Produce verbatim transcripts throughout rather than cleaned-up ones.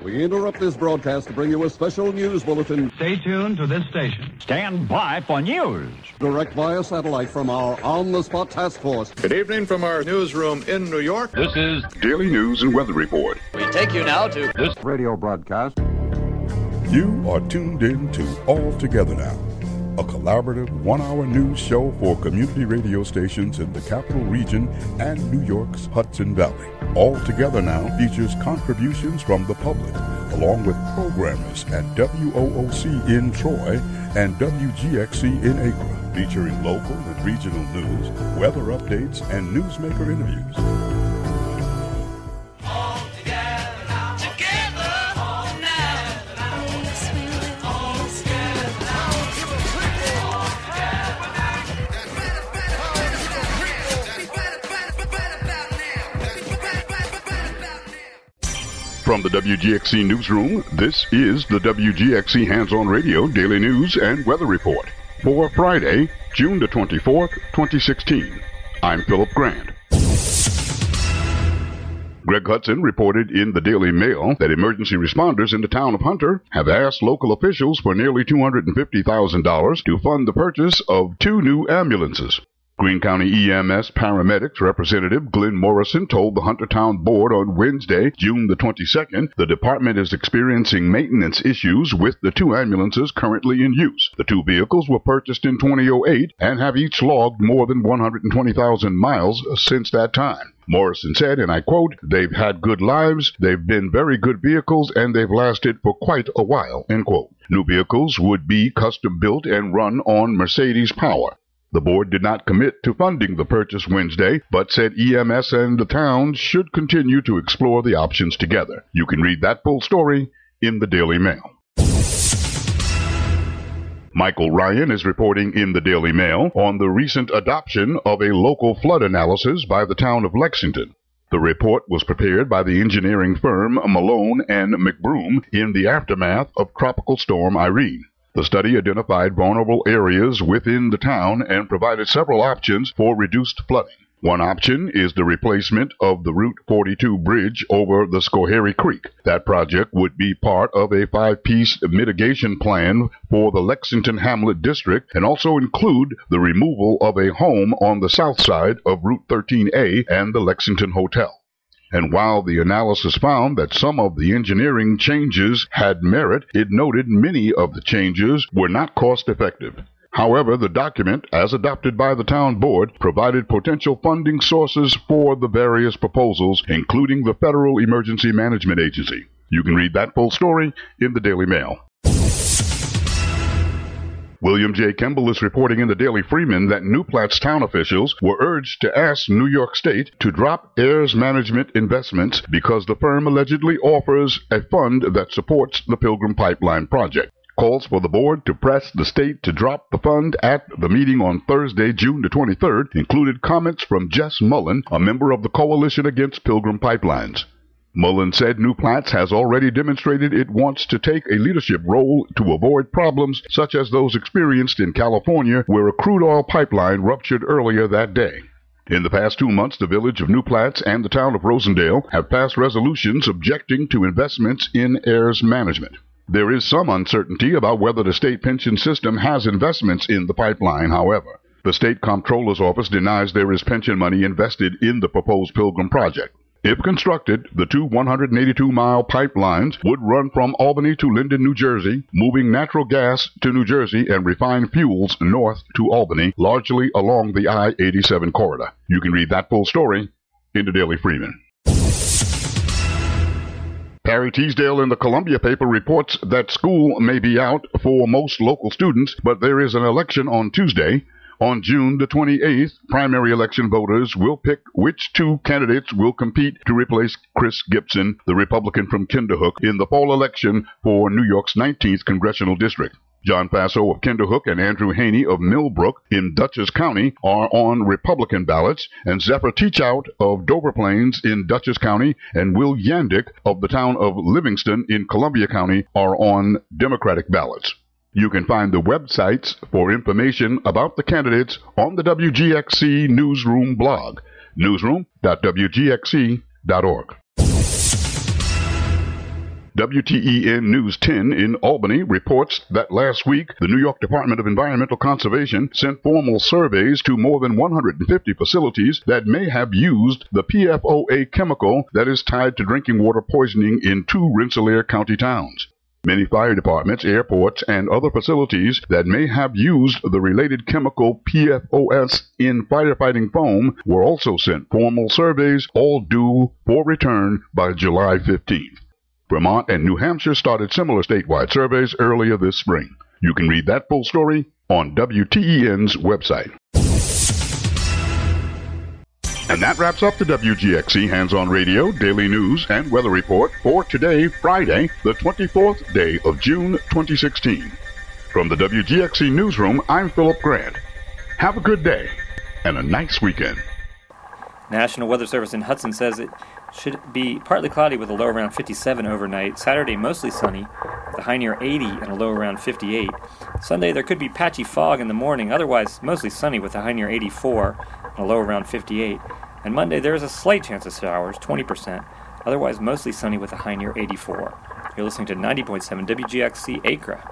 We interrupt this broadcast to bring you a special news bulletin. Stay tuned to this station. Stand by for news. Direct via satellite from our on-the-spot task force. Good evening from our newsroom in New York. This is Daily News and Weather Report. We take you now to this radio broadcast. You are tuned in to All Together Now, a collaborative one-hour news show for community radio stations in the Capital Region and New York's Hudson Valley. All Together Now features contributions from the public, along with programmers at W O O C in Troy and W G X C in Acre, featuring local and regional news, weather updates, and newsmaker interviews. From the W G X C Newsroom, this is the W G X C Hands-On Radio Daily News and Weather Report for Friday, June the twenty-fourth, twenty sixteen. I'm Philip Grant. Greg Hudson reported in the Daily Mail that emergency responders in the town of Hunter have asked local officials for nearly two hundred fifty thousand dollars to fund the purchase of two new ambulances. Greene County E M S Paramedics Representative Glenn Morrison told the Hunter Town Board on Wednesday, June the twenty-second, the department is experiencing maintenance issues with the two ambulances currently in use. The two vehicles were purchased in two thousand eight and have each logged more than one hundred twenty thousand miles since that time. Morrison said, and I quote, "They've had good lives, they've been very good vehicles, and they've lasted for quite a while," end quote. New vehicles would be custom built and run on Mercedes power. The board did not commit to funding the purchase Wednesday, but said E M S and the town should continue to explore the options together. You can read that full story in the Daily Mail. Michael Ryan is reporting in the Daily Mail on the recent adoption of a local flood analysis by the town of Lexington. The report was prepared by the engineering firm Malone and McBroom in the aftermath of Tropical Storm Irene. The study identified vulnerable areas within the town and provided several options for reduced flooding. One option is the replacement of the Route forty-two bridge over the Schoharie Creek. That project would be part of a five-piece mitigation plan for the Lexington Hamlet District and also include the removal of a home on the south side of Route thirteen A and the Lexington Hotel. And while the analysis found that some of the engineering changes had merit, it noted many of the changes were not cost-effective. However, the document, as adopted by the town board, provided potential funding sources for the various proposals, including the Federal Emergency Management Agency. You can read that full story in the Daily Mail. William J. Kimball is reporting in the Daily Freeman that New Platts town officials were urged to ask New York State to drop Ayers Management Investments because the firm allegedly offers a fund that supports the Pilgrim Pipeline project. Calls for the board to press the state to drop the fund at the meeting on Thursday, June the twenty-third, included comments from Jess Mullen, a member of the Coalition Against Pilgrim Pipelines. Mullen said New Platts has already demonstrated it wants to take a leadership role to avoid problems such as those experienced in California, where a crude oil pipeline ruptured earlier that day. In the past two months, the village of New Platts and the town of Rosendale have passed resolutions objecting to investments in Ayers Management. There is some uncertainty about whether the state pension system has investments in the pipeline, however. The state comptroller's office denies there is pension money invested in the proposed Pilgrim project. If constructed, the two one hundred eighty-two mile pipelines would run from Albany to Linden, New Jersey, moving natural gas to New Jersey and refined fuels north to Albany, largely along the I eighty-seven corridor. You can read that full story in the Daily Freeman. Harry Teasdale in the Columbia paper reports that school may be out for most local students, but there is an election on Tuesday. On June the twenty-eighth, primary election voters will pick which two candidates will compete to replace Chris Gibson, the Republican from Kinderhook, in the fall election for New York's nineteenth congressional district. John Faso of Kinderhook and Andrew Haney of Millbrook in Dutchess County are on Republican ballots, and Zephyr Teachout of Dover Plains in Dutchess County and Will Yandick of the town of Livingston in Columbia County are on Democratic ballots. You can find the websites for information about the candidates on the W G X C Newsroom blog, newsroom dot w g x c dot org. W T E N News ten in Albany reports that last week, the New York Department of Environmental Conservation sent formal surveys to more than one hundred fifty facilities that may have used the P F O A chemical that is tied to drinking water poisoning in two Rensselaer County towns. Many fire departments, airports, and other facilities that may have used the related chemical P F O S in firefighting foam were also sent formal surveys, all due for return by July fifteenth. Vermont and New Hampshire started similar statewide surveys earlier this spring. You can read that full story on W T E N's website. And that wraps up the W G X C Hands-On Radio Daily News and Weather Report for today, Friday, the twenty-fourth day of June twenty sixteen. From the W G X C Newsroom, I'm Philip Grant. Have a good day and a nice weekend. National Weather Service in Hudson says it should be partly cloudy with a low around fifty-seven overnight. Saturday, mostly sunny with a high near eighty and a low around fifty-eight. Sunday, there could be patchy fog in the morning, otherwise mostly sunny with a high near eighty-four and a low around fifty-eight. And Monday, there is a slight chance of showers, twenty percent, otherwise mostly sunny with a high near eighty-four. You're listening to ninety point seven W G X C Acra.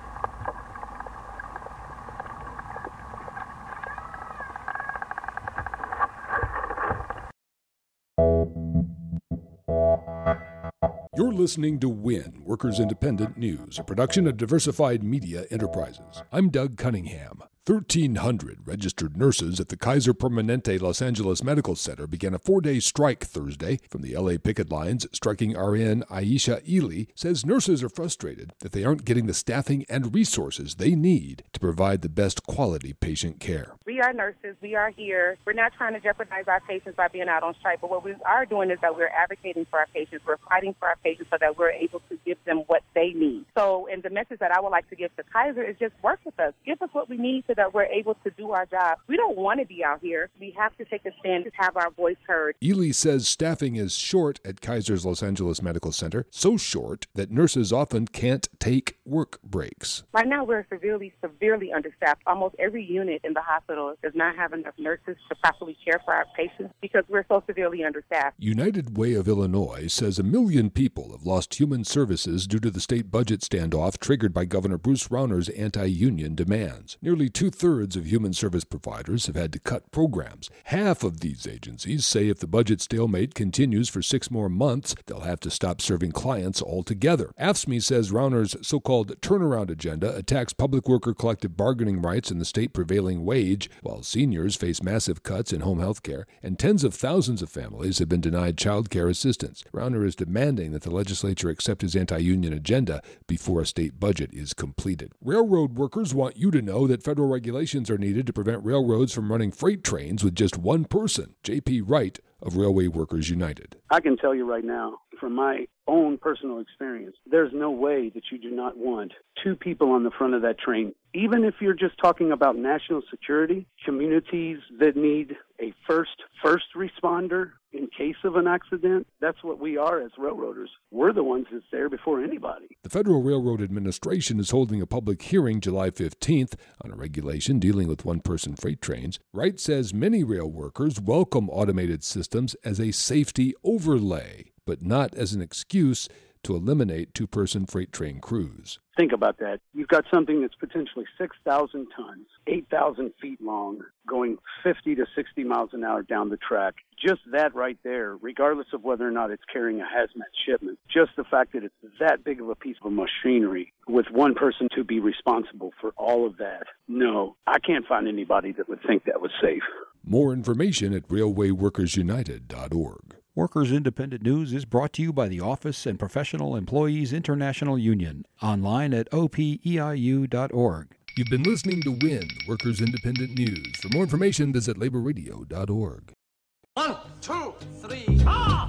You're listening to W I N, Workers Independent News, a production of Diversified Media Enterprises. I'm Doug Cunningham. thirteen hundred registered nurses at the Kaiser Permanente Los Angeles Medical Center began a four-day strike Thursday. From the L A picket lines, striking R N Aisha Ely says nurses are frustrated that they aren't getting the staffing and resources they need to provide the best quality patient care. We are nurses. We are here. We're not trying to jeopardize our patients by being out on strike, but what we are doing is that we're advocating for our patients. We're fighting for our patients so that we're able to give them what they need. So, and the message that I would like to give to Kaiser is just work with us. Give us what we need so that we're able to do our job. We don't want to be out here. We have to take a stand to have our voice heard. Ely says staffing is short at Kaiser's Los Angeles Medical Center, so short that nurses often can't take work breaks. Right now, we're severely, severely understaffed. Almost every unit in the hospital does not have enough nurses to properly care for our patients because we're so severely understaffed. United Way of Illinois says a million people have lost human services due to the state budget standoff triggered by Governor Bruce Rauner's anti-union demands. Nearly two-thirds of human service providers have had to cut programs. Half of these agencies say if the budget stalemate continues for six more months, they'll have to stop serving clients altogether. A F S C M E says Rauner's so-called turnaround agenda attacks public worker collective bargaining rights and the state prevailing wage, while seniors face massive cuts in home health care, and tens of thousands of families have been denied child care assistance. Rauner is demanding that the legislature accept his anti-union agenda before a state budget is completed. Railroad workers want you to know that federal regulations are needed to prevent railroads from running freight trains with just one person. J P Wright of Railway Workers United. I can tell you right now, from my own personal experience, there's no way that you do not want two people on the front of that train. Even if you're just talking about national security, communities that need a first first responder in case of an accident, that's what we are as railroaders. We're the ones that's there before anybody. The Federal Railroad Administration is holding a public hearing July fifteenth on a regulation dealing with one-person freight trains. Wright says many rail workers welcome automated systems as a safety overlay, but not as an excuse to eliminate two-person freight train crews. Think about that. You've got something that's potentially six thousand tons, eight thousand feet long, going fifty to sixty miles an hour down the track. Just that right there, regardless of whether or not it's carrying a hazmat shipment, just the fact that it's that big of a piece of machinery with one person to be responsible for all of that. No, I can't find anybody that would think that was safe. More information at railway workers united dot org. Workers Independent News is brought to you by the Office and Professional Employees International Union, online at O P E I U dot org. You've been listening to W I N, Workers Independent News. For more information, visit labor radio dot org. One, two, three, ah!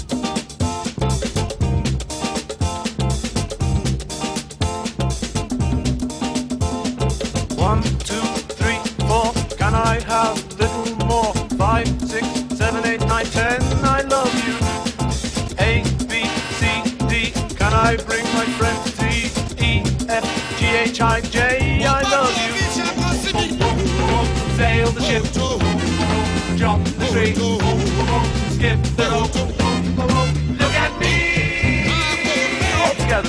One, two, three, four, can I have a little more? Five, six, seven, eight, nine, ten, I love you. A, B, C, D, can I bring my friend D, E, F, G, H, I, J, I love you. Sail the ship, jump the tree, skip the rope, look at me, all together.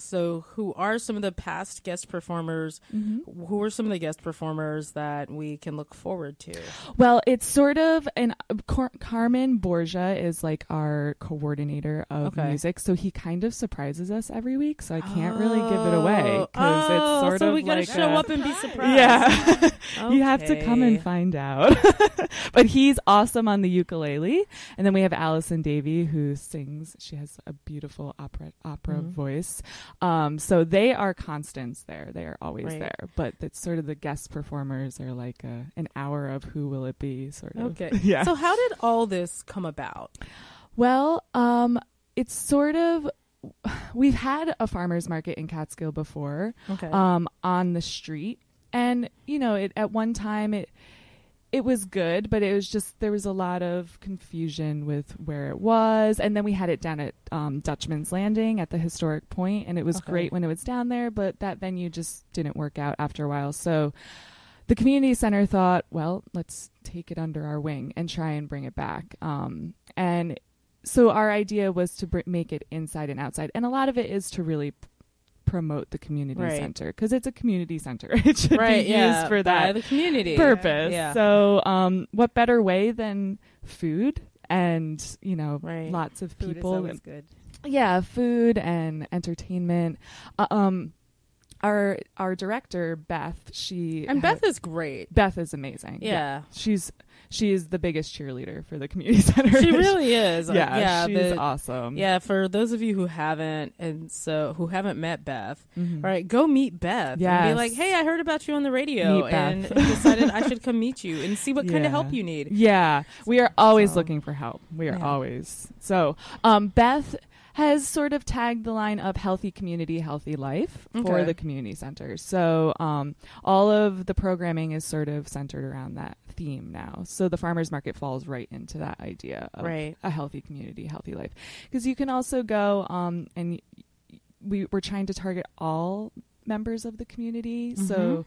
so who are some of the past guest performers? Mm-hmm. Who are some of the guest performers that we can look forward to? Well, it's sort of an Car- Carmen Borgia is like our coordinator of Okay. music, so he kind of surprises us every week. So I can't really give it away because Oh, it's sort so of we gotta like show a- up and be surprised. Yeah, you have to come and Okay. find out. But he's awesome on the ukulele, and then we have Allison Davey who sings. She has a beautiful opera opera Mhm. voice. Um, so they are constants there. They are always Right. there. But it's sort of the guest performers are like a, an hour of who will it be sort of. Okay. Yeah. So how did all this come about? Well, um, it's sort of we've had a farmers market in Catskill before, Okay. um, on the street, and you know, it at one time it it was good, but it was just there was a lot of confusion with where it was, and then we had it down at um, Dutchman's Landing at the historic point, and it was Okay. great when it was down there, but that venue just didn't work out after a while, so. The community center thought, well, let's take it under our wing and try and bring it back. Um, and so our idea was to br- make it inside and outside. And a lot of it is to really p- promote the community Right. center because it's a community center. It should Right, be yeah, used for by that the community. purpose. Yeah. So um, what better way than food and, you know, Right. lots of Food is people. always and- good. Yeah, food and entertainment. Uh, um, Our our director Beth, she And had- Beth is great. Beth is amazing. Yeah. she's she is the biggest cheerleader for the community center. She really is. Uh, Yeah, yeah, she's the- awesome. Yeah, for those of you who haven't, and so who haven't met Beth, Mhm. all right, go meet Beth. And Yes. be like, hey, I heard about you on the radio, Meet and Beth. decided I should come meet you and see what kind of Yeah. help you need. Yeah, we are always So- looking for help. We are Yeah. always so. Um, Beth has sort of tagged the line of healthy community, healthy life for Okay. the community center. So um, all of the programming is sort of centered around that theme now. So the farmers market falls right into that idea of Right. a healthy community, healthy life. Because you can also go um, and y- we we're trying to target all members of the community. So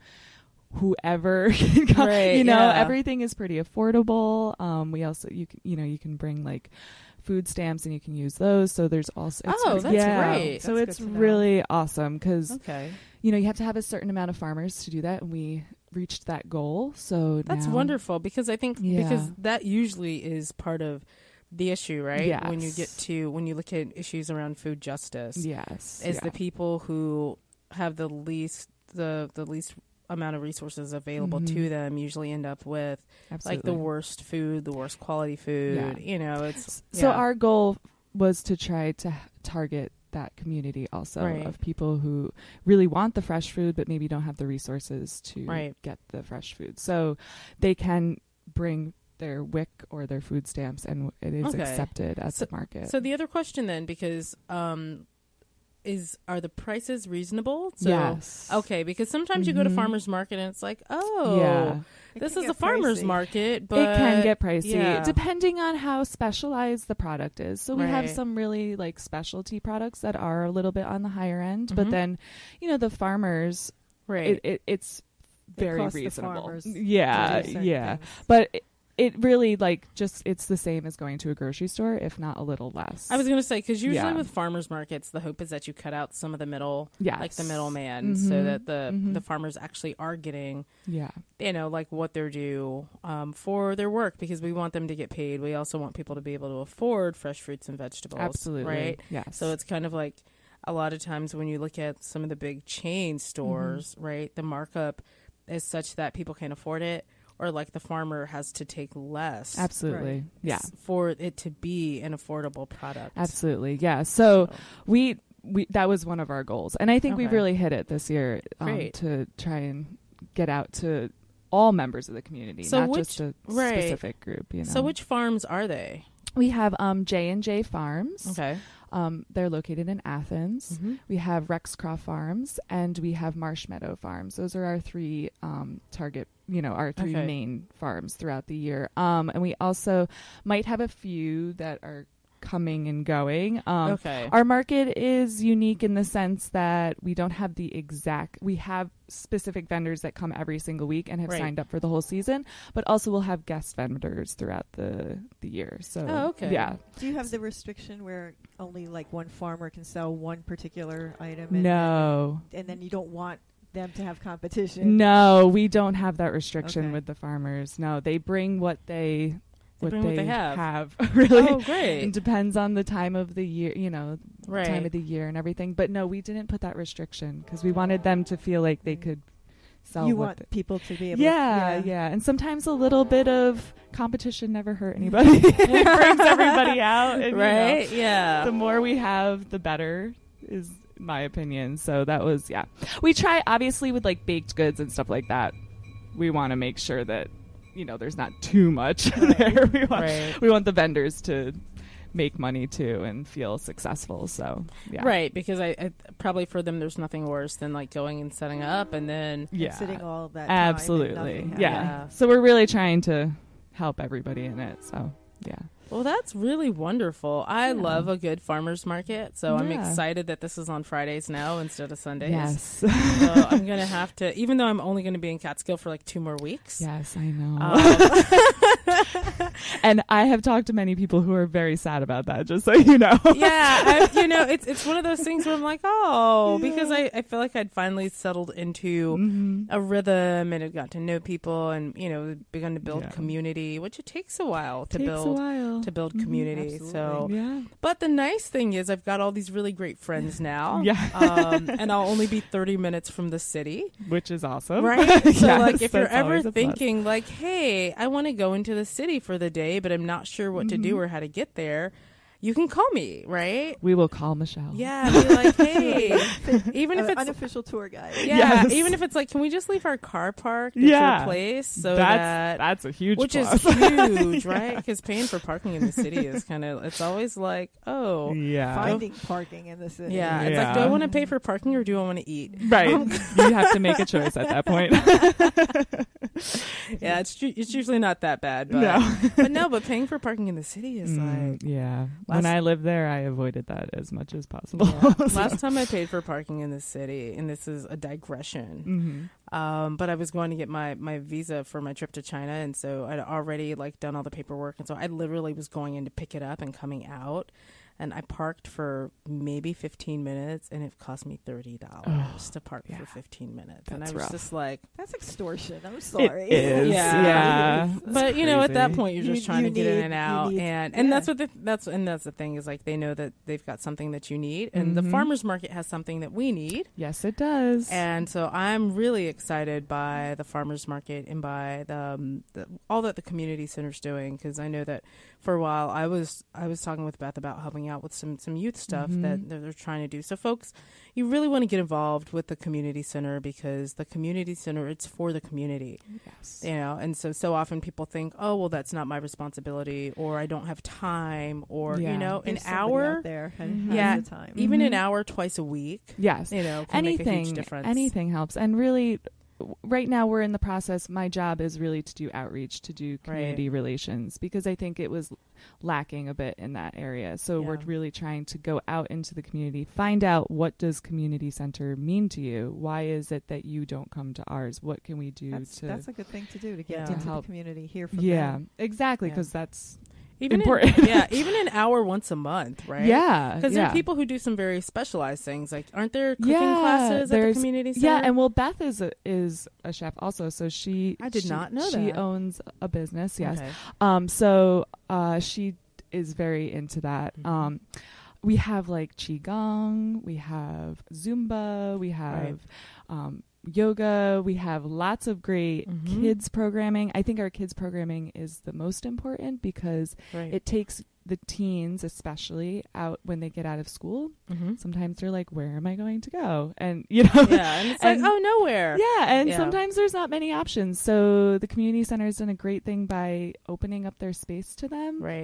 whoever can come, Right, you know, yeah. everything is pretty affordable. Um, we also, you can, you know, you can bring like food stamps and you can use those. So there's also, it's, Oh, that's yeah. great. So That's it's good to know. really awesome because, Okay. you know, you have to have a certain amount of farmers to do that. And we reached that goal. So That's now- wonderful because I think Yeah. because that usually is part of the issue, right? When you Yes. get to when you look at issues around food justice, Yes. is yeah. the people who have the least the the least amount of resources available Mhm. to them usually end up with like the Absolutely. worst food, the worst quality food. Yeah. You know, it's So yeah. our goal was to try to h- target that community also Right. of people who really want the fresh food but maybe don't have the resources to Right. get the fresh food. So they can bring their W I C or their food stamps and it is Okay. accepted at so, the market. So the other question then, because um, is are the prices reasonable? So, Yes. Okay, because sometimes you go to Mhm. farmers market and it's like, oh, Yeah. this can is a get farmers pricey. market, but it can get pricey yeah. depending on how specialized the product is. So we have Right. some really like specialty products that are a little bit on the higher end, but Mhm. then, you know, the farmers, Right. it, it, it's It very costs the reasonable. farmers to Yeah, do certain yeah. things. But it, it really like just it's the same as going to a grocery store, if not a little less. I was going to say, because usually Yeah. with farmers markets, the hope is that you cut out some of the middle, Yes. like the middleman, so Mhm. that the Mhm. the farmers actually are getting, Yeah. you know, like what they're due um, for their work, because we want them to get paid. We also want people to be able to afford fresh fruits and vegetables. Absolutely. Right? Yes. So it's kind of like a lot of times when you look at some of the big chain Mm-hmm. stores, right, the markup is such that people can't afford it. Or like the farmer has to take less. Absolutely. Yeah. s- For it to be an affordable product. Absolutely. Yeah. So we we that was one of our goals. And I think we've Okay. really hit it this year um, Great. to try and get out to all members of the community, So not which- just a right. specific group, you know. So which farms are they? We have um, J and J Farms. Okay. Um, they're located in Athens. Mhm. We have Rexcroft Farms and we have Marsh Meadow Farms. Those are our three um, target, you know, our three Okay. main farms throughout the year. Um, and we also might have a few that are coming and going. Um, Okay. Our market is unique in the sense that we don't have the exact, we have specific vendors that come every single week and have Right. signed up for the whole season, but also we'll have guest vendors throughout the, the year. So, Oh, okay. yeah. Do you have the restriction where only like one farmer can sell one particular item? And, No. And, and then you don't want them to have competition? No, we don't have that restriction Okay. with the farmers. No, they bring what they They what bring they, what they have. really. Oh, great. It depends on the time of the year, you know, Right. time of the year and everything. But no, we didn't put that restriction because we wanted them to feel like they could sell. You what want they- people to be able yeah, to... yeah, And sometimes a little bit of competition never hurt anybody. It brings everybody out. And, you know, Right? Yeah. The more we have, the better is my opinion. So that was, yeah. We try, obviously, with like baked goods and stuff like that. We want to make sure that, you know, there's not too much there. We want, Right. we want the vendors to make money too and feel successful. So, yeah. Right, because I, I probably for them there's nothing worse than like going and setting up and then Yeah. sitting all that time and Absolutely. nothing Yeah. happening. So we're really trying to help everybody in it. So, yeah. Well, that's really wonderful. I Yeah. love a good farmer's market, so I'm Yeah. excited that this is on Fridays now instead of Sundays. Yes. So I'm going to have to, even though I'm only going to be in Catskill for like two more weeks. Yes, I know. Um, And I have talked to many people who are very sad about that, just so you know. yeah, I, you know, it's it's one of those things where I'm like, oh, because I, I feel like I'd finally settled into Mhm. a rhythm and had got to know people and, you know, begun to build Yeah. community, which it takes a while to Takes build a while. to build Mhm. community. So, Absolutely. Yeah. but the nice thing is I've got all these really great friends now. Yeah. um, and I'll only be thirty minutes from the city. Which is awesome. Right? So, Yes, like, if you're that's ever always a plus. thinking, like, hey, I want to go into the city for the day, but I'm not sure what to do Mhm. or how to get there, you can call me, right? We will call Michelle. Yeah, be like, hey, even if Uh, it's unofficial tour guide. yeah, Yes. even if it's like, can we just leave our car parked at Yeah. your place so that's, that that's a huge which plus. is huge, right? Because paying for parking in the city is kind of it's always like, oh, Yeah. Finding parking in the city. yeah. It's like, do I Yeah. want to pay for parking or do I want to eat? Right. You have to make a choice at that point. Yeah, it's ju- it's usually not that bad, but No. but no, but paying for parking in the city is Mm, like. yeah. last- When I lived there, I avoided that as much as possible. Yeah. So- Last time I paid for parking in the city, and this is a digression, Mhm. um, but I was going to get my, my visa for my trip to China, and so I'd already like done all the paperwork, and so I literally was going in to pick it up and coming out, and I parked for maybe fifteen minutes, and it cost me thirty dollars Oh, to park yeah. for fifteen minutes, and I That's was rough. just like, That's extortion. I'm sorry. is, yeah, yeah. But you know, at that crazy. point, you're just You- trying you to get in need- and you out, need- and and yeah. that's what the, that's and that's the thing is like they know that they've got something that you need, and the Mhm. farmers market has something that we need. Yes, it does. And so I'm really excited by the farmers market and by the, um, the all that the community center's doing, because I know that for a while I was I was talking with Beth about helping out with some some youth stuff Mhm. that, that they're trying to do. So folks, you really want to get involved with the community center, because the community center, it's for the community. Yes. You know, and so so often people think, oh well, that's not my responsibility, or I don't have time, or Yeah. you know, an There's somebody hour out there who Mhm. has Yeah, the time. even an Mhm. hour twice a week, Yes. you know, can anything, make a huge difference. anything helps. And really, w- right now we're in the process. My job is really to do outreach, to do community relations, because I think it was lacking a bit in that area. So we're Yeah. really trying to go out into the community, find out, what does community center mean to you? Why is it that you don't come to ours? What can we do That's, to that's a good thing to do to get Yeah. To into help. the community. Hear from yeah, them. exactly, Yeah. because that's even important. In, yeah, even an hour once a month, right? Yeah, because there yeah. are people who do some very specialized things. Like, aren't there cooking Yeah, classes at the there's- community center? Yeah, and well, Beth is a, is a chef also, so she I did she- not know she that. owns a business. Yes, Okay. um, so uh, she is very into that. Mhm. Um, we have like qigong, we have Zumba, we have um, yoga, we have lots of great Mhm. kids programming. I think our kids programming is the most important, because Right. it takes the teens especially out when they get out of school. Mhm. Sometimes they're like, where am I going to go? And you know, Yeah, and it's and- like, oh, nowhere. yeah, and Yeah. sometimes there's not many options. So the community center has done a great thing by opening up their space to them. Right.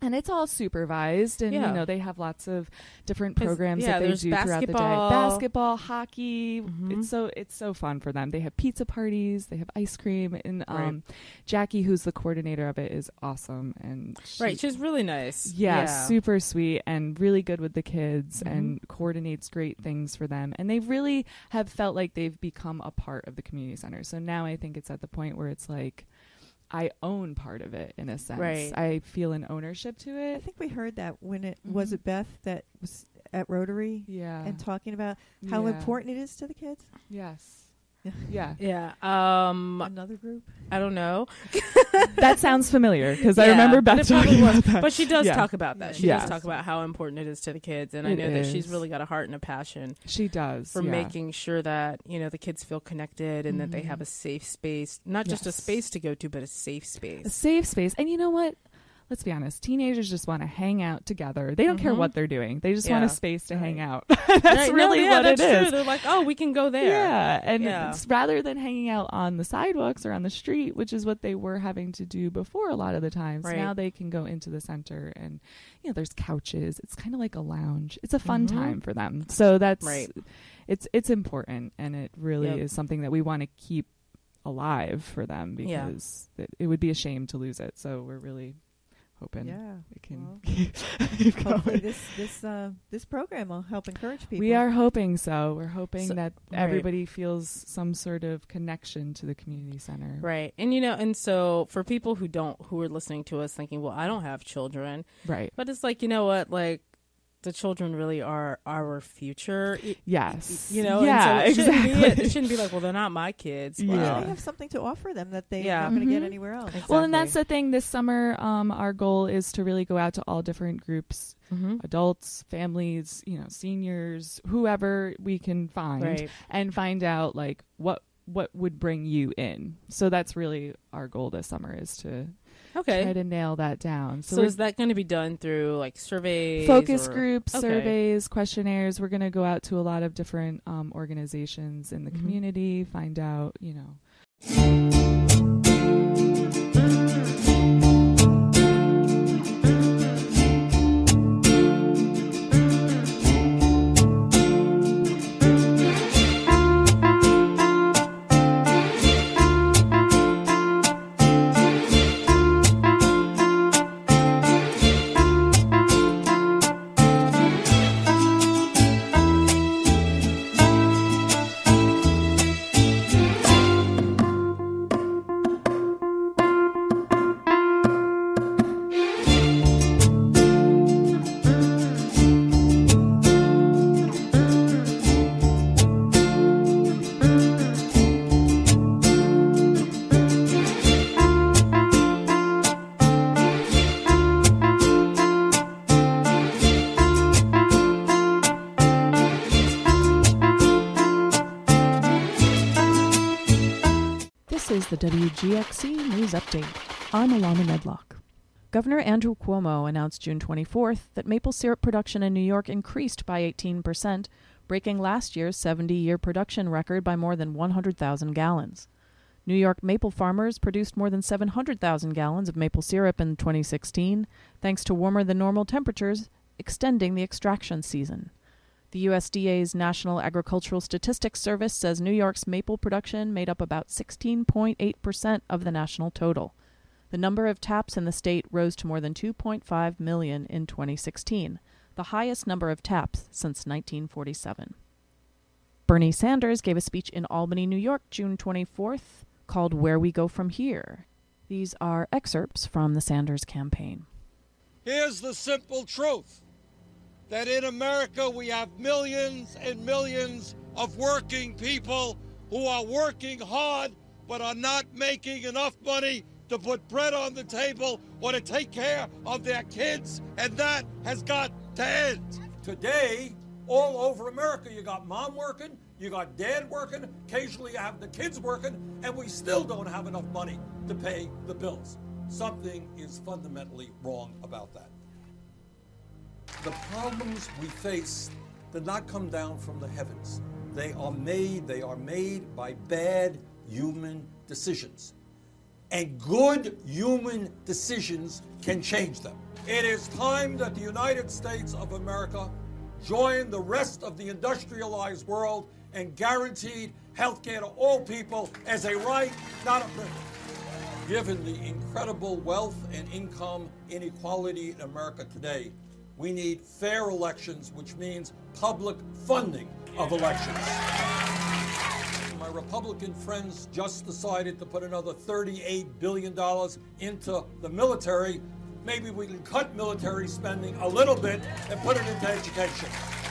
And it's all supervised, and Yeah. you know they have lots of different 'Cause, programs yeah, that they there's do throughout the day. basketball. Basketball, hockey. Mhm. It's so it's so fun for them. They have pizza parties. They have ice cream, and um, Right. Jackie, who's the coordinator of it, is awesome. And she, Right, she's really nice. yeah, Yeah. super sweet and really good with the kids, Mhm. and coordinates great things for them. And they really have felt like they've become a part of the community center. So now I think it's at the point where it's like, I own part of it in a sense. Right. I feel an ownership to it. I think we heard that when it Mhm. was it Beth that was at Rotary, Yeah. and talking about how Yeah. important it is to the kids. Yes. Yeah. Yeah. Um, Another group? I don't know. That sounds familiar because I Yeah, remember but Beth it probably talking was. about that. But she does Yeah. talk about that. She Yeah. does talk about how important it is to the kids, and I It know that she's is. really got a heart and a passion. She does, for yeah. making sure that you know the kids feel connected and that they Mhm. have a safe space, not just a Yes. space to go to, but a safe space. A safe space. And you know what? Let's be honest. Teenagers just want to hang out together. They don't care Mhm. what they're doing. They just want Yeah. a space to hang out. Right. That's No, really yeah, what that's it is. true. They're like, oh, we can go there. Yeah, and Yeah. it's rather than hanging out on the sidewalks or on the street, which is what they were having to do before a lot of the times. Right. Now they can go into the center, and you know, there's couches. It's kind of like a lounge. It's a fun Mhm. time for them. So that's Right. It's it's important, and it really Yep. is something that we want to keep alive for them Yeah. because it, it would be a shame to lose it. So we're really hoping Yeah, it can well, keep Hopefully, going. this this uh, this program will help encourage people. We are hoping so. We're hoping So- that right. everybody feels some sort of connection to the community center. Right. And you know, and so for people who don't who are listening to us thinking, well, I don't have children. Right. But it's like, you know what, like the children really are our future. Y- Yes. You know, Yeah, and so it shouldn't be exactly. it shouldn't be like, well, they're not my kids. Well, Yeah. they have something to offer them that they're Yeah. not going to get Mhm. anywhere else. Well, and that's the thing. This summer, um, our goal is to really go out to all different groups, Mhm. adults, families, you know, seniors, whoever we can find, Right. and find out like what what would bring you in. So that's really our goal this summer, is to Okay. try to nail that down. So, we're- is that going to be done through like surveys, focus or- groups, Okay. surveys, questionnaires? We're going to go out to a lot of different um, organizations in the Mhm. community, find out, you know. This is the W G X C News Update. I'm Alana Medlock. Governor Andrew Cuomo announced June twenty-fourth that maple syrup production in New York increased by eighteen percent, breaking last year's seventy-year production record by more than one hundred thousand gallons. New York maple farmers produced more than seven hundred thousand gallons of maple syrup in twenty sixteen, thanks to warmer than normal temperatures, extending the extraction season. The U S D A's National Agricultural Statistics Service says New York's maple production made up about sixteen point eight percent of the national total. The number of taps in the state rose to more than two point five million in twenty sixteen, the highest number of taps since nineteen forty-seven. Bernie Sanders gave a speech in Albany, New York, June twenty-fourth, called Where We Go From Here. These are excerpts from the Sanders campaign. Here's the simple truth, that in America we have millions and millions of working people who are working hard but are not making enough money to put bread on the table or to take care of their kids, and that has got to end. Today, all over America, you got mom working, you got dad working, occasionally you have the kids working, and we still don't have enough money to pay the bills. Something is fundamentally wrong about that. The problems we face did not come down from the heavens. They are made, they are made by bad human decisions. and good human decisions can change them. It is time that the United States of America join the rest of the industrialized world and guaranteed health care to all people as a right, not a privilege. Given the incredible wealth and income inequality in America today, we need fair elections, which means public funding of elections. My Republican friends just decided to put another thirty-eight billion dollars into the military. Maybe we can cut military spending a little bit and put it into education.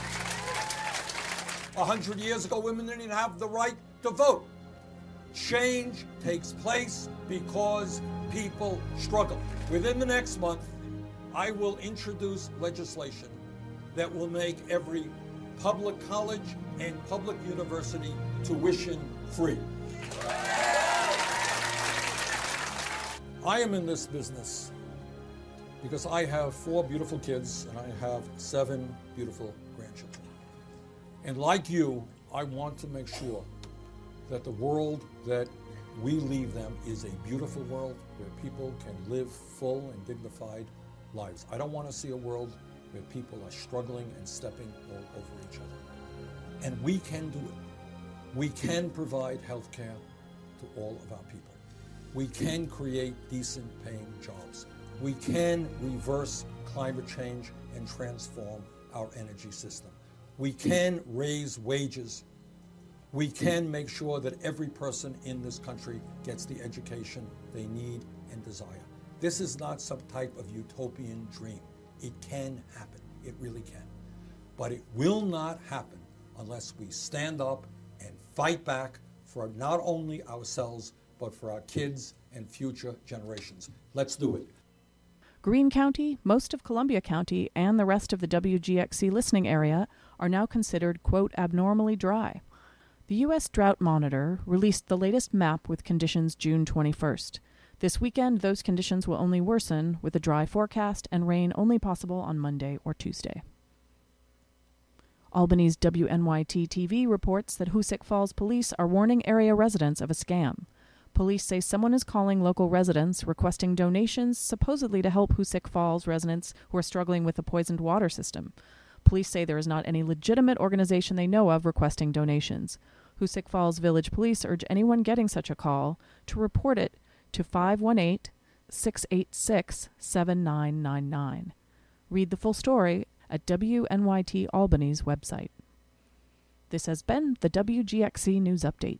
A hundred years ago, women didn't even have the right to vote. Change takes place because people struggle. Within the next month, I will introduce legislation that will make every public college and public university tuition free. I am in this business because I have four beautiful kids and I have seven beautiful grandchildren. And like you, I want to make sure that the world that we leave them is a beautiful world where people can live full and dignified lives. I don't want to see a world where people are struggling and stepping all over each other. And we can do it. We can provide health care to all of our people. We can create decent paying jobs. We can reverse climate change and transform our energy system. We can raise wages. We can make sure that every person in this country gets the education they need and desire. This is not some type of utopian dream. It can happen. It really can. But it will not happen unless we stand up and fight back for not only ourselves, but for our kids and future generations. Let's do it. Greene County, most of Columbia County, and the rest of the W G X C listening area are now considered, quote, abnormally dry. The U S Drought Monitor released the latest map with conditions June twenty-first. This weekend, those conditions will only worsen, with a dry forecast and rain only possible on Monday or Tuesday. Albany's W N Y T T V reports that Hoosick Falls police are warning area residents of a scam. Police say someone is calling local residents requesting donations supposedly to help Hoosick Falls residents who are struggling with the poisoned water system. Police say there is not any legitimate organization they know of requesting donations. Hoosick Falls Village Police urge anyone getting such a call to report it to five one eight, six eight six, seven nine nine nine. Read the full story at W N Y T Albany's website. This has been the W G X C News Update.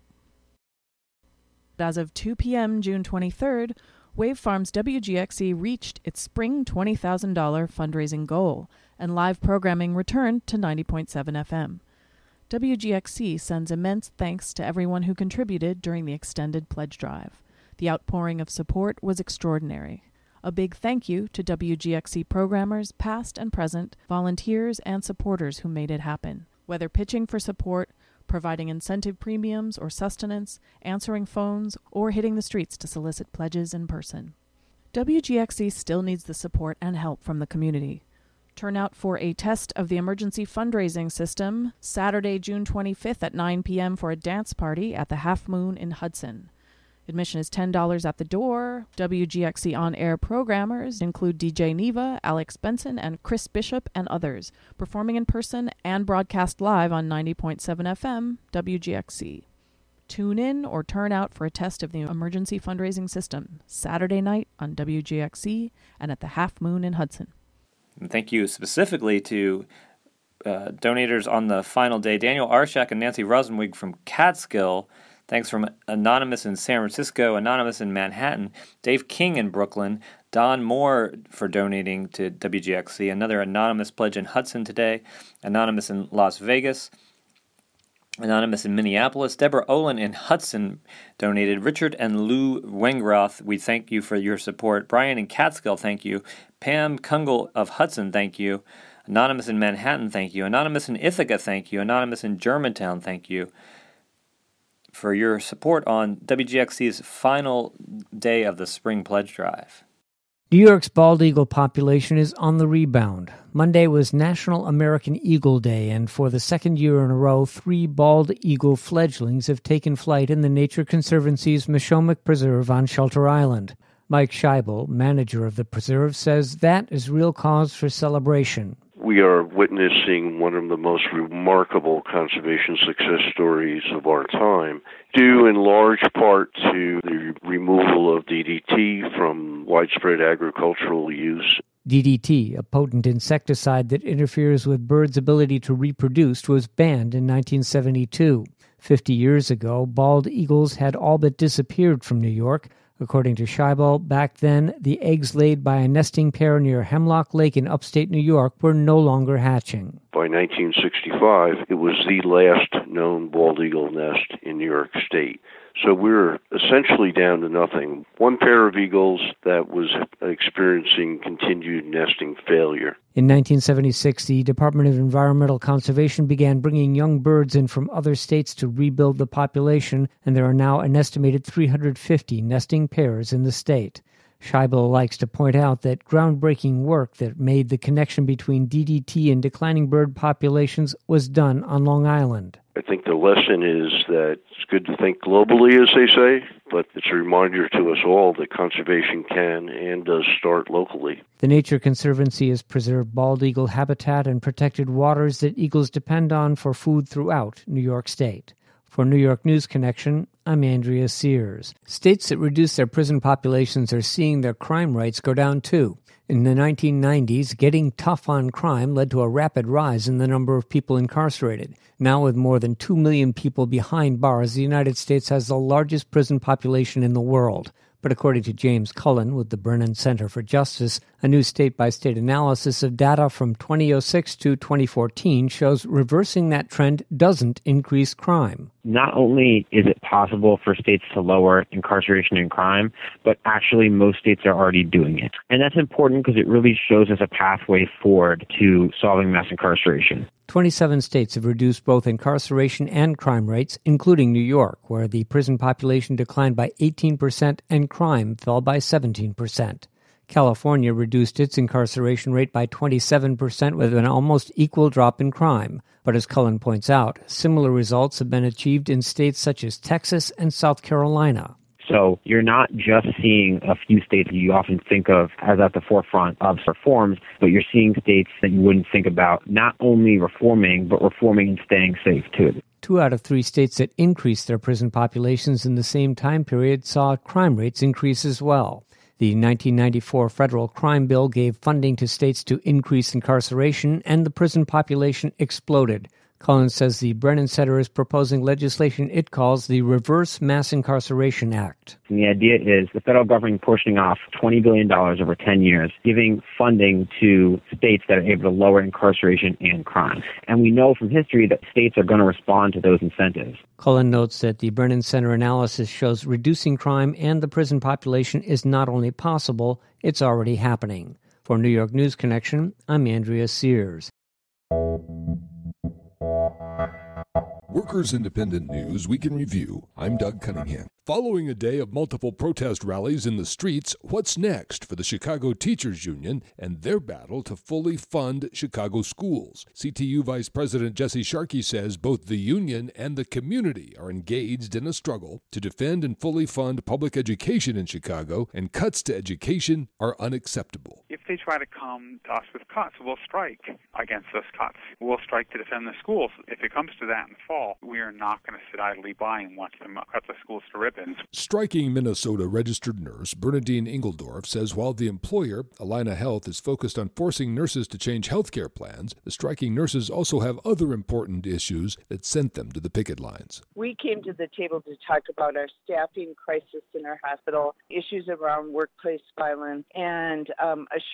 As of two p.m. June twenty-third, Wave Farms W G X C reached its spring twenty thousand dollars fundraising goal, and live programming returned to ninety point seven F M. W G X C sends immense thanks to everyone who contributed during the extended pledge drive. The outpouring of support was extraordinary. A big thank you to W G X C programmers, past and present, volunteers, and supporters who made it happen. Whether pitching for support, providing incentive premiums or sustenance, answering phones, or hitting the streets to solicit pledges in person. W G X C still needs the support and help from the community. Turn out for a test of the emergency fundraising system Saturday, June twenty-fifth at nine p.m. for a dance party at the Half Moon in Hudson. Admission is ten dollars at the door. W G X C on-air programmers include D J Neva, Alex Benson, and Chris Bishop, and others, performing in person and broadcast live on ninety point seven F M, W G X C. Tune in or turn out for a test of the emergency fundraising system Saturday night on W G X C and at the Half Moon in Hudson. And thank you specifically to uh, donators on the final day, Daniel Arshak and Nancy Rosenwig from Catskill. Thanks from Anonymous in San Francisco, Anonymous in Manhattan, Dave King in Brooklyn, Don Moore for donating to W G X C, another Anonymous pledge in Hudson today, Anonymous in Las Vegas, Anonymous in Minneapolis, Deborah Olin in Hudson donated, Richard and Lou Wengroth, we thank you for your support, Brian in Catskill, thank you, Pam Kungle of Hudson, thank you, Anonymous in Manhattan, thank you, Anonymous in Ithaca, thank you, Anonymous in Germantown, thank you, for your support on W G X C's final day of the Spring Pledge Drive. New York's bald eagle population is on the rebound. Monday was National American Eagle Day, and for the second year in a row, three bald eagle fledglings have taken flight in the Nature Conservancy's Mashomack Preserve on Shelter Island. Mike Scheibel, manager of the preserve, says that is real cause for celebration. We are witnessing one of the most remarkable conservation success stories of our time, due in large part to the removal of D D T from widespread agricultural use. D D T, a potent insecticide that interferes with birds' ability to reproduce, was banned in nineteen seventy-two. Fifty years ago, bald eagles had all but disappeared from New York. According to Scheibel, back then, the eggs laid by a nesting pair near Hemlock Lake in upstate New York were no longer hatching. By nineteen sixty-five, it was the last known bald eagle nest in New York State. So we're essentially down to nothing. One pair of eagles that was experiencing continued nesting failure. In nineteen seventy-six, the Department of Environmental Conservation began bringing young birds in from other states to rebuild the population, and there are now an estimated three hundred fifty nesting pairs in the state. Scheibel likes to point out that groundbreaking work that made the connection between D D T and declining bird populations was done on Long Island. I think the lesson is that it's good to think globally, as they say, but it's a reminder to us all that conservation can and does start locally. The Nature Conservancy has preserved bald eagle habitat and protected waters that eagles depend on for food throughout New York State. For New York News Connection, I'm Andrea Sears. States that reduce their prison populations are seeing their crime rates go down too. In the nineteen nineties, getting tough on crime led to a rapid rise in the number of people incarcerated. Now, with more than two million people behind bars, the United States has the largest prison population in the world. But according to James Cullen with the Brennan Center for Justice, a new state-by-state analysis of data from twenty oh six to twenty fourteen shows reversing that trend doesn't increase crime. Not only is it possible for states to lower incarceration and crime, but actually most states are already doing it. And that's important because it really shows us a pathway forward to solving mass incarceration. twenty-seven states have reduced both incarceration and crime rates, including New York, where the prison population declined by eighteen percent and crime fell by seventeen percent. California reduced its incarceration rate by twenty-seven percent with an almost equal drop in crime. But as Cullen points out, similar results have been achieved in states such as Texas and South Carolina. So you're not just seeing a few states that you often think of as at the forefront of reforms, but you're seeing states that you wouldn't think about not only reforming, but reforming and staying safe too. Two out of three states that increased their prison populations in the same time period saw crime rates increase as well. The nineteen ninety-four federal crime bill gave funding to states to increase incarceration, and the prison population exploded. Collins says the Brennan Center is proposing legislation it calls the Reverse Mass Incarceration Act. And the idea is the federal government portioning off twenty billion dollars over ten years, giving funding to states that are able to lower incarceration and crime. And we know from history that states are going to respond to those incentives. Cullen notes that the Brennan Center analysis shows reducing crime and the prison population is not only possible, it's already happening. For New York News Connection, I'm Andrea Sears. Workers Independent News Week in Review. I'm Doug Cunningham. Following a day of multiple protest rallies in the streets, what's next for the Chicago Teachers Union and their battle to fully fund Chicago schools? C T U Vice President Jesse Sharkey says both the union and the community are engaged in a struggle to defend and fully fund public education in Chicago, and cuts to education are unacceptable. If they try to come to us with cuts, we'll strike against those cuts. We'll strike to defend the schools. If it comes to that in the fall, we are not going to sit idly by and watch them cut the schools to ribbons. Striking Minnesota registered nurse Bernadine Engeldorf says while the employer, Allina Health, is focused on forcing nurses to change health care plans, the striking nurses also have other important issues that sent them to the picket lines. We came to the table to talk about our staffing crisis in our hospital, issues around workplace violence, and um, assure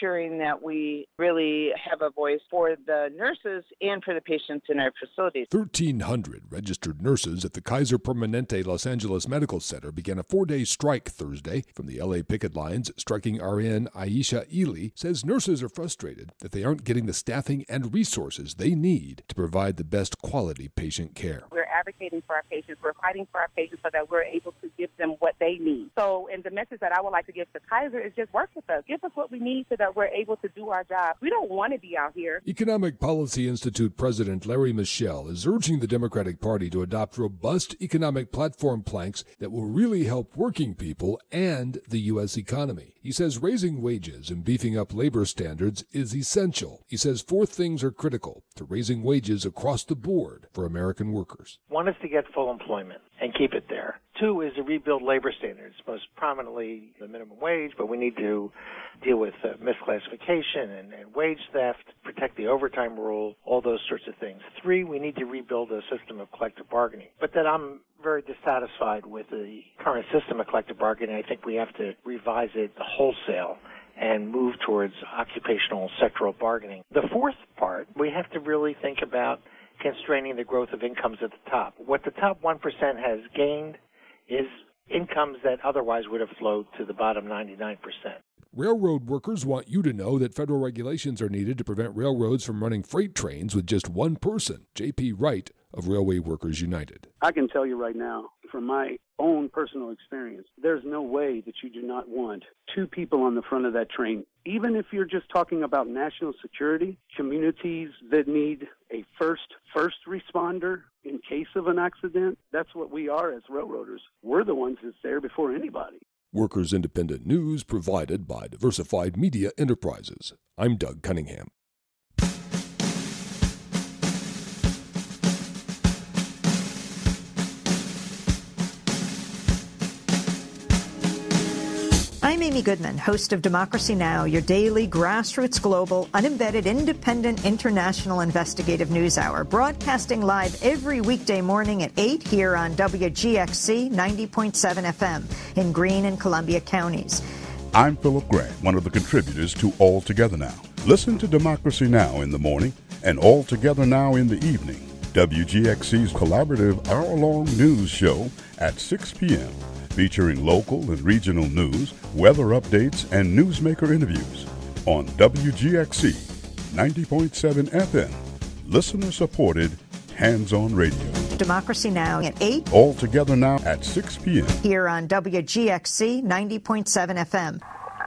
ensuring that we really have a voice for the nurses and for the patients in our facilities. thirteen hundred registered nurses at the Kaiser Permanente Los Angeles Medical Center began a four-day strike Thursday. From the L A picket lines, striking R N Aisha Ely says nurses are frustrated that they aren't getting the staffing and resources they need to provide the best quality patient care. We're advocating for our patients. We're fighting for our patients so that we're able to give them what they need. So, and the message that I would like to give to Kaiser is just work with us. Give us what we need so that we're able to do our job. We don't want to be out here. Economic Policy Institute President Larry Michel is urging the Democratic Party to adopt robust economic platform planks that will really help working people and the U S economy. He says raising wages and beefing up labor standards is essential. He says four things are critical to raising wages across the board for American workers. One is to get full employment and keep it there. Two is to rebuild labor standards, most prominently the minimum wage, but we need to deal with uh, misclassification and, and wage theft, protect the overtime rule, all those sorts of things. Three, we need to rebuild a system of collective bargaining. But that I'm very dissatisfied with the current system of collective bargaining. I think we have to revise it wholesale and move towards occupational sectoral bargaining. The fourth part, we have to really think about constraining the growth of incomes at the top. What the top one percent has gained is incomes that otherwise would have flowed to the bottom ninety-nine percent. Railroad workers want you to know that federal regulations are needed to prevent railroads from running freight trains with just one person. J P Wright of Railway Workers United. I can tell you right now, from my own personal experience, there's no way that you do not want two people on the front of that train. Even if you're just talking about national security, communities that need a first first responder in case of an accident, that's what we are as railroaders. We're the ones that's there before anybody. Workers Independent News provided by Diversified Media Enterprises. I'm Doug Cunningham. I'm Amy Goodman, host of Democracy Now!, your daily grassroots, global, unembedded, independent, international investigative news hour, broadcasting live every weekday morning at eight here on W G X C ninety point seven F M in Greene and Columbia counties. I'm Philip Grant, one of the contributors to All Together Now. Listen to Democracy Now! In the morning and All Together Now! In the evening. W G X C's collaborative hour-long news show at six p.m., featuring local and regional news, weather updates, and newsmaker interviews on W G X C ninety point seven F M, listener-supported, hands-on radio. Democracy Now! At eight. All Together Now! At six p.m. Here on W G X C ninety point seven F M.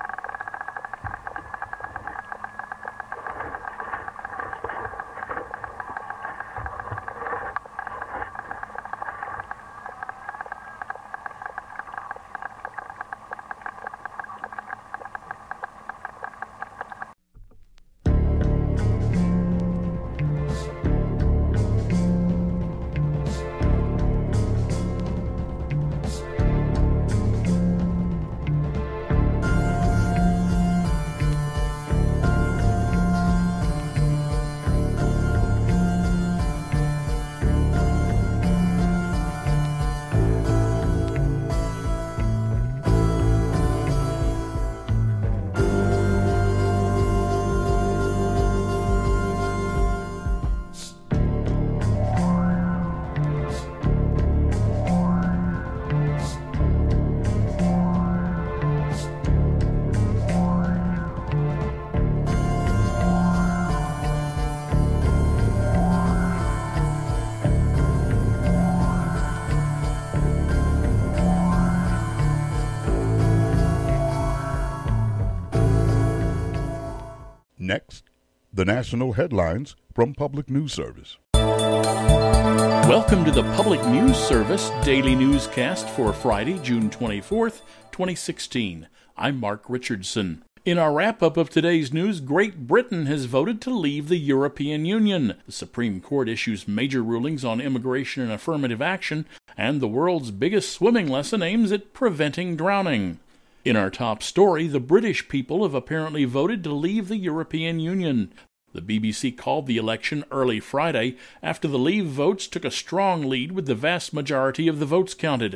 Next, the national headlines from Public News Service. Welcome to the Public News Service Daily Newscast for Friday, June twenty-fourth, twenty sixteen. I'm Mark Richardson. In our wrap-up of today's news, Great Britain has voted to leave the European Union. The Supreme Court issues major rulings on immigration and affirmative action, and the world's biggest swimming lesson aims at preventing drowning. In our top story, the British people have apparently voted to leave the European Union. The B B C called the election early Friday after the leave votes took a strong lead with the vast majority of the votes counted.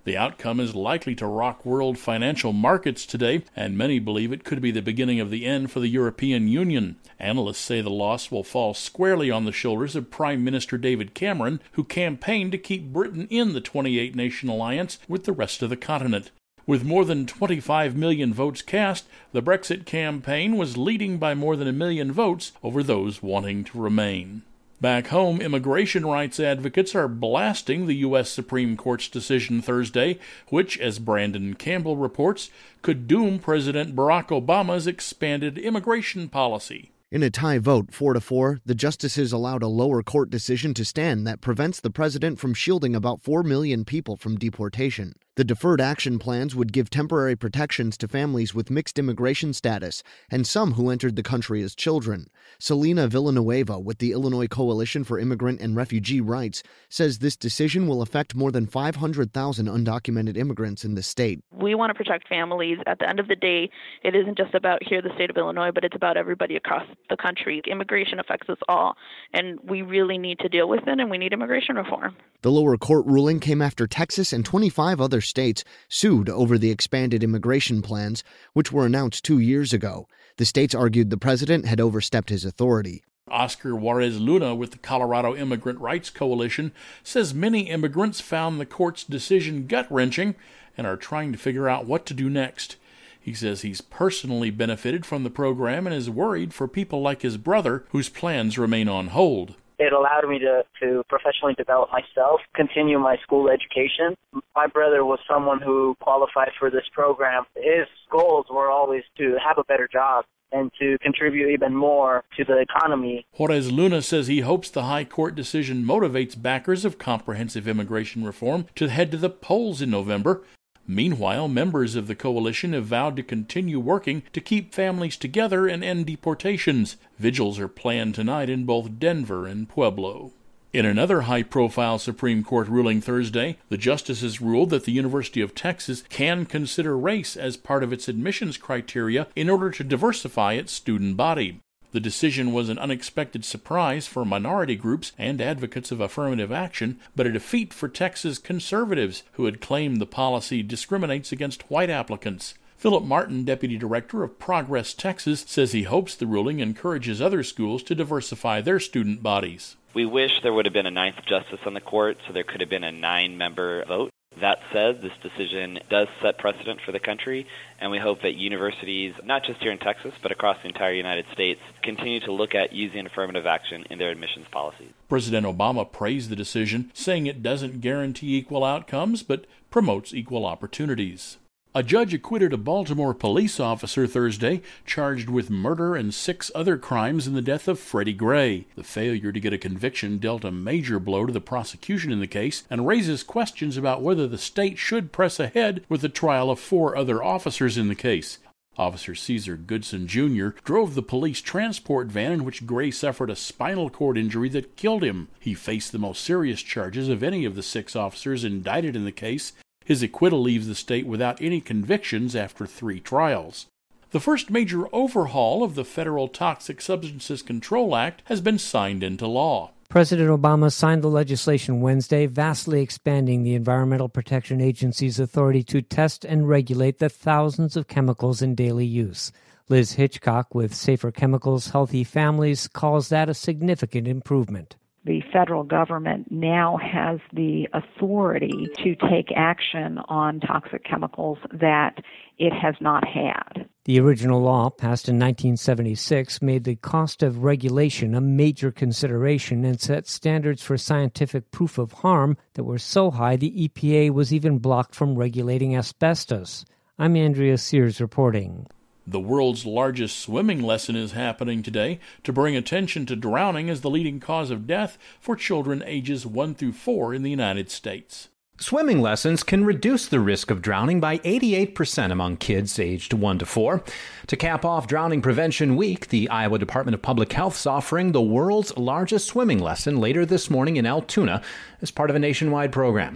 The outcome is likely to rock world financial markets today, and many believe it could be the beginning of the end for the European Union. Analysts say the loss will fall squarely on the shoulders of Prime Minister David Cameron, who campaigned to keep Britain in the twenty-eight nation alliance with the rest of the continent. With more than twenty-five million votes cast, the Brexit campaign was leading by more than a million votes over those wanting to remain. Back home, immigration rights advocates are blasting the U S Supreme Court's decision Thursday, which, as Brandon Campbell reports, could doom President Barack Obama's expanded immigration policy. In a tie vote, four to four, the justices allowed a lower court decision to stand that prevents the president from shielding about four million people from deportation. The deferred action plans would give temporary protections to families with mixed immigration status and some who entered the country as children. Selena Villanueva with the Illinois Coalition for Immigrant and Refugee Rights says this decision will affect more than five hundred thousand undocumented immigrants in the state. We want to protect families. At the end of the day, it isn't just about here, the state of Illinois, but it's about everybody across the country. Immigration affects us all, and we really need to deal with it, and we need immigration reform. The lower court ruling came after Texas and twenty-five other states sued over the expanded immigration plans, which were announced two years ago. The states argued the president had overstepped his authority. Oscar Juarez Luna with the Colorado Immigrant Rights Coalition says many immigrants found the court's decision gut-wrenching and are trying to figure out what to do next. He says he's personally benefited from the program and is worried for people like his brother whose plans remain on hold. It allowed me to, to professionally develop myself, continue my school education. My brother was someone who qualified for this program. His goals were always to have a better job and to contribute even more to the economy. Juarez Luna says he hopes the high court decision motivates backers of comprehensive immigration reform to head to the polls in November. Meanwhile, members of the coalition have vowed to continue working to keep families together and end deportations. Vigils are planned tonight in both Denver and Pueblo. In another high-profile Supreme Court ruling Thursday, the justices ruled that the University of Texas can consider race as part of its admissions criteria in order to diversify its student body. The decision was an unexpected surprise for minority groups and advocates of affirmative action, but a defeat for Texas conservatives, who had claimed the policy discriminates against white applicants. Philip Martin, Deputy Director of Progress Texas, says he hopes the ruling encourages other schools to diversify their student bodies. We wish there would have been a ninth justice on the court, so there could have been a nine-member vote. That said, this decision does set precedent for the country, and we hope that universities, not just here in Texas, but across the entire United States, continue to look at using affirmative action in their admissions policies. President Obama praised the decision, saying it doesn't guarantee equal outcomes, but promotes equal opportunities. A judge acquitted a Baltimore police officer Thursday, charged with murder and six other crimes in the death of Freddie Gray. The failure to get a conviction dealt a major blow to the prosecution in the case and raises questions about whether the state should press ahead with the trial of four other officers in the case. Officer Caesar Goodson Junior drove the police transport van in which Gray suffered a spinal cord injury that killed him. He faced the most serious charges of any of the six officers indicted in the case. His acquittal leaves the state without any convictions after three trials. The first major overhaul of the Federal Toxic Substances Control Act has been signed into law. President Obama signed the legislation Wednesday, vastly expanding the Environmental Protection Agency's authority to test and regulate the thousands of chemicals in daily use. Liz Hitchcock with Safer Chemicals, Healthy Families calls that a significant improvement. The federal government now has the authority to take action on toxic chemicals that it has not had. The original law, passed in nineteen seventy-six, made the cost of regulation a major consideration and set standards for scientific proof of harm that were so high the E P A was even blocked from regulating asbestos. I'm Andrea Sears reporting. The world's largest swimming lesson is happening today to bring attention to drowning as the leading cause of death for children ages one through four in the United States. Swimming lessons can reduce the risk of drowning by eighty-eight percent among kids aged one to four. To cap off Drowning Prevention Week, the Iowa Department of Public Health is offering the world's largest swimming lesson later this morning in Altoona as part of a nationwide program.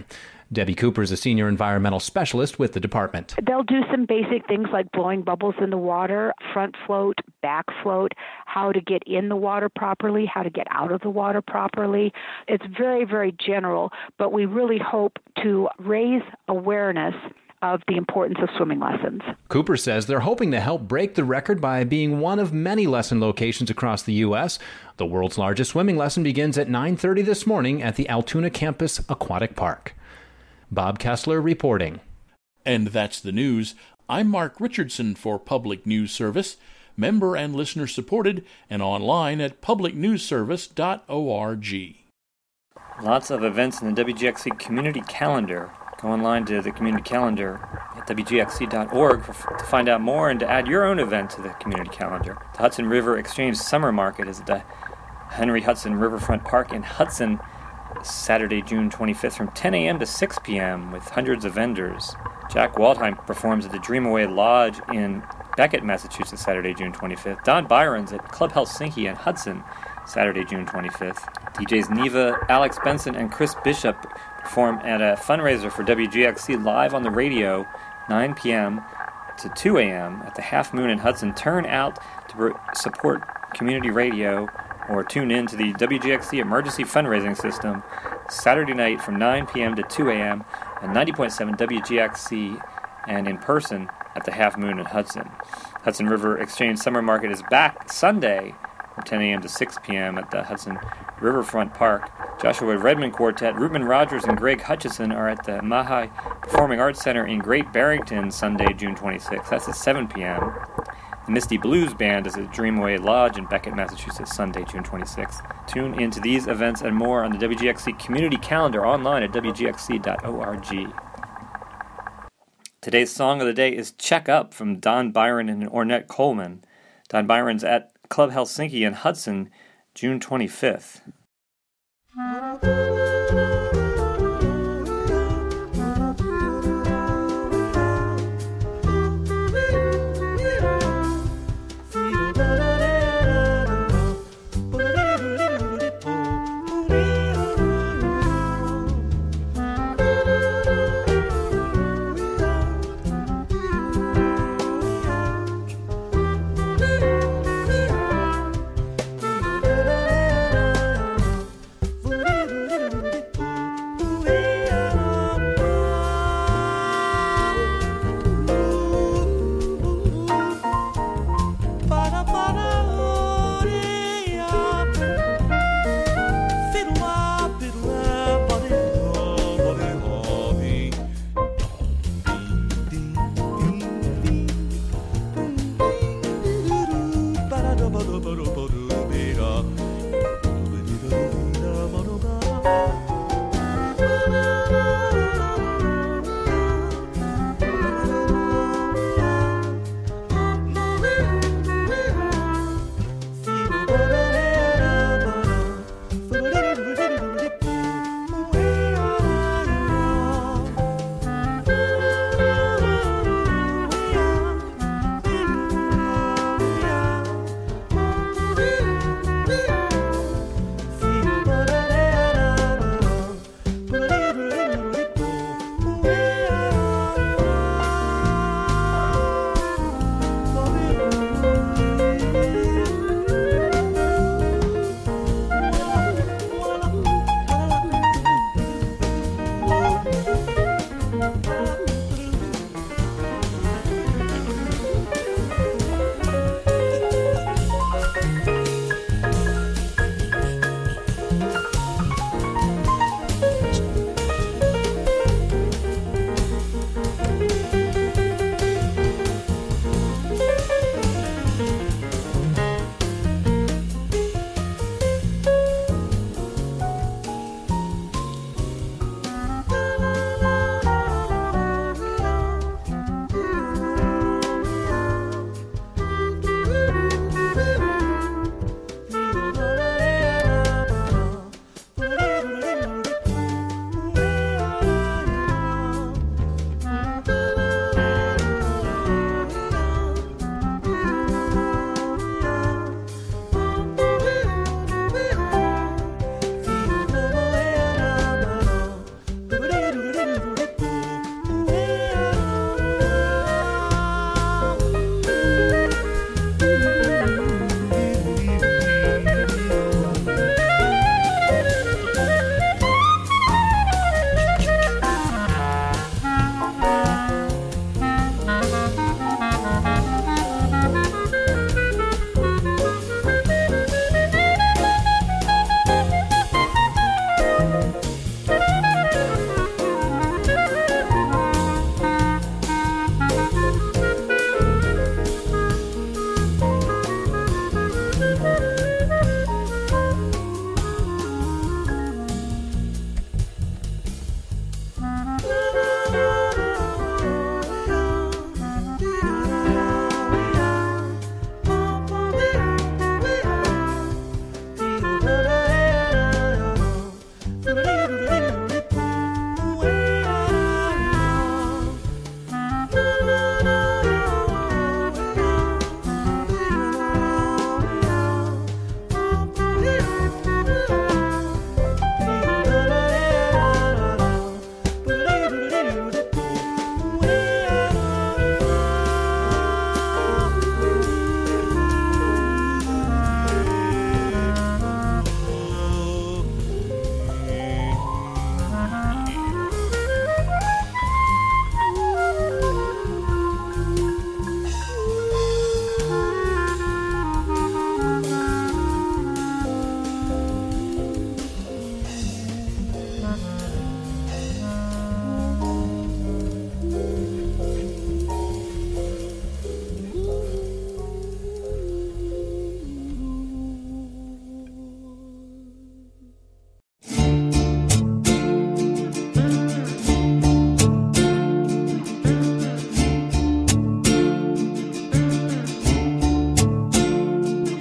Debbie Cooper is a senior environmental specialist with the department. They'll do some basic things like blowing bubbles in the water, front float, back float, how to get in the water properly, how to get out of the water properly. It's very, very general, but we really hope to raise awareness of the importance of swimming lessons. Cooper says they're hoping to help break the record by being one of many lesson locations across the U S. The world's largest swimming lesson begins at nine thirty this morning at the Altoona Campus Aquatic Park. Bob Kessler reporting. And that's the news. I'm Mark Richardson for Public News Service, member and listener supported, and online at public news service dot org. Lots of events in the W G X C community calendar. Go online to the community calendar at W G X C dot org for, to find out more and to add your own event to the community calendar. The Hudson River Exchange Summer Market is at the Henry Hudson Riverfront Park in Hudson, Saturday, June twenty-fifth from ten a.m. to six p.m. with hundreds of vendors. Jack Waldheim performs at the Dreamaway Lodge in Beckett, Massachusetts, Saturday, June twenty-fifth. Don Byron's at Club Helsinki in Hudson, Saturday, June twenty-fifth. D Js Neva, Alex Benson, and Chris Bishop perform at a fundraiser for W G X C live on the radio, nine p.m. to two a.m. at the Half Moon in Hudson. Turn out to support community radio or tune in to the W G X C emergency fundraising system Saturday night from nine p.m. to two a.m. on ninety point seven W G X C and in person at the Half Moon in Hudson. Hudson River Exchange Summer Market is back Sunday from ten a.m. to six p.m. at the Hudson Riverfront Park. Joshua Redmond Quartet, Rootman Rogers, and Greg Hutchison are at the Mahai Performing Arts Center in Great Barrington Sunday, June twenty-sixth. That's at seven p.m. The Misty Blues Band is at Dreamaway Lodge in Beckett, Massachusetts, Sunday, June twenty-sixth. Tune into these events and more on the W G X C community calendar online at W G X C dot org. Today's song of the day is Check Up from Don Byron and Ornette Coleman. Don Byron's at Club Helsinki in Hudson, June twenty-fifth.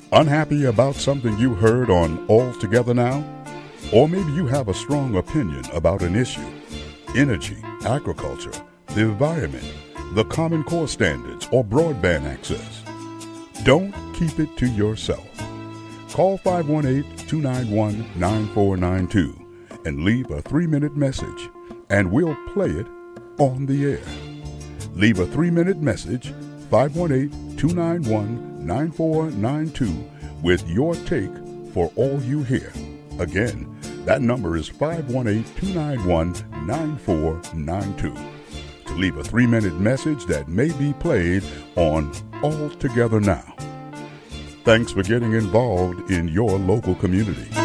Unhappy about something you heard on All Together Now? Or maybe you have a strong opinion about an issue. Energy, agriculture, the environment, the Common Core standards, or broadband access. Don't keep it to yourself. Call five one eight, two nine one, nine four nine two and leave a three-minute message, and we'll play it on the air. Leave a three-minute message, five one eight, two nine one, nine four nine two, with your take for all you hear. Again, that number is five one eight, two nine one, nine four nine two. To leave a three-minute message that may be played on All Together Now. Thanks for getting involved in your local community.